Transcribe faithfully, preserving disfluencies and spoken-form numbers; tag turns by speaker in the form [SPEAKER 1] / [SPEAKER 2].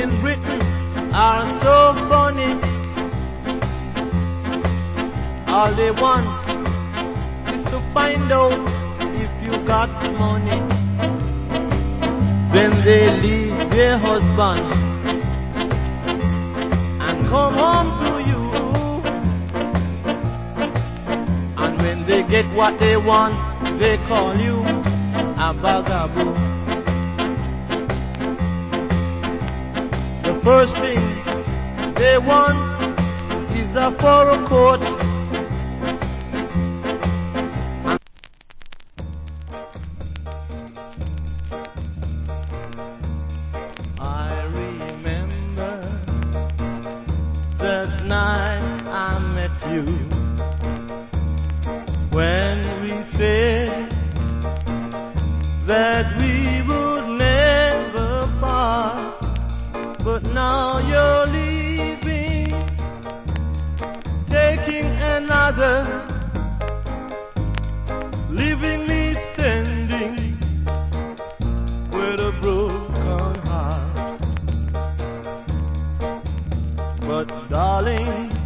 [SPEAKER 1] in Britain are so funny. All they want is to find out if you got money. Then they leave their husband and come home to you. And when they get what they want, they call you a vagabond. The first thing they want is a fur coat. I remember that night I met you, when we said that we would never part. But now you're leaving, taking another, leaving me standing with a broken heart. But darling,